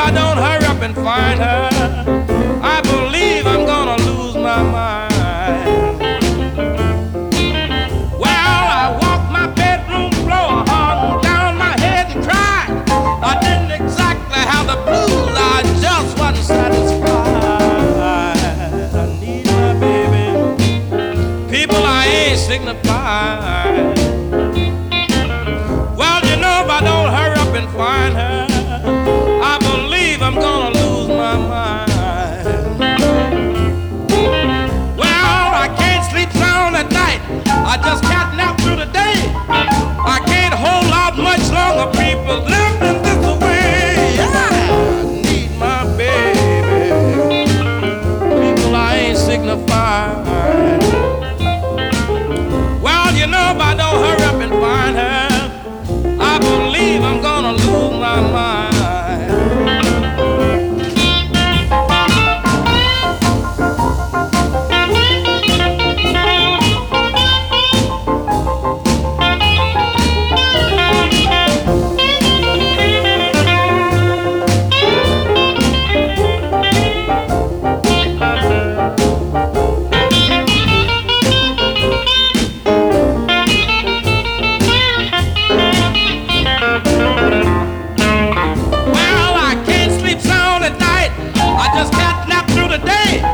I don't hurry up and find her, I believe I'm gonna lose my mind. Well, I walked my bedroom floor, hung down my head and cried. I didn't exactly have the blues, I just wasn't satisfied. I need my baby, people, I ain't signified. Well, you know, if I don't hurry up and find her, I believe I'm gonna lose my mind. Well, I can't sleep sound at night, I just can't nap through the day. I can't hold out much longer, people, living this way. I need my baby, people, I ain't signified. Well, you know, if I don't hurry up and find her, I believe I'm gonna lose my mind. Well, I can't sleep sound at night, I just can't nap through the day.